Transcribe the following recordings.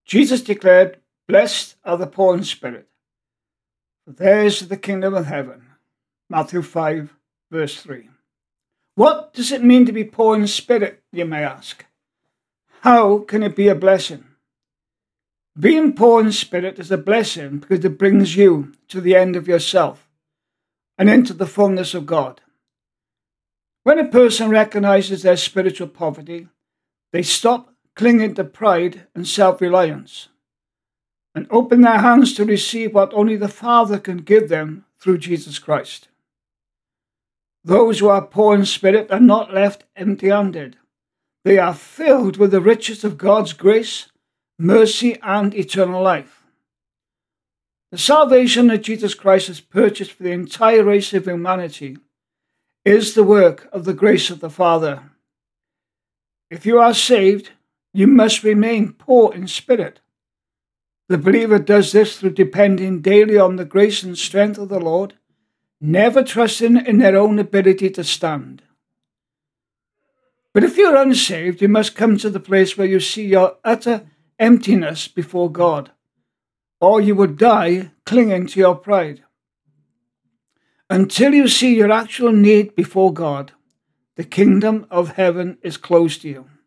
Jesus declared, "Blessed are the poor in spirit, for theirs is the kingdom of heaven." Matthew 5, verse 3. What does it mean to be poor in spirit, you may ask? How can it be a blessing? Being poor in spirit is a blessing because it brings you to the end of yourself and into the fullness of God. When a person recognizes their spiritual poverty, they stop clinging to pride and self-reliance and open their hands to receive what only the Father can give them through Jesus Christ. Those who are poor in spirit are not left empty-handed. They are filled with the riches of God's grace, mercy, and eternal life. The salvation that Jesus Christ has purchased for the entire race of humanity is the work of the grace of the Father. If you are saved, you must remain poor in spirit. The believer does this through depending daily on the grace and strength of the Lord, never trusting in their own ability to stand. But if you're unsaved, you must come to the place where you see your utter emptiness before God, or you would die clinging to your pride. Until you see your actual need before God, the kingdom of heaven is closed to you.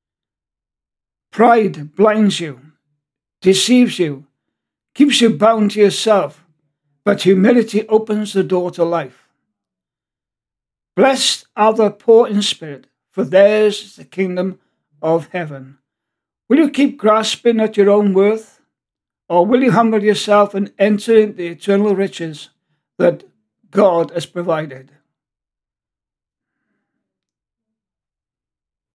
Pride blinds you, deceives you, keeps you bound to yourself, but humility opens the door to life. Blessed are the poor in spirit, for theirs is the kingdom of heaven. Will you keep grasping at your own worth, or will you humble yourself and enter into the eternal riches that God has provided?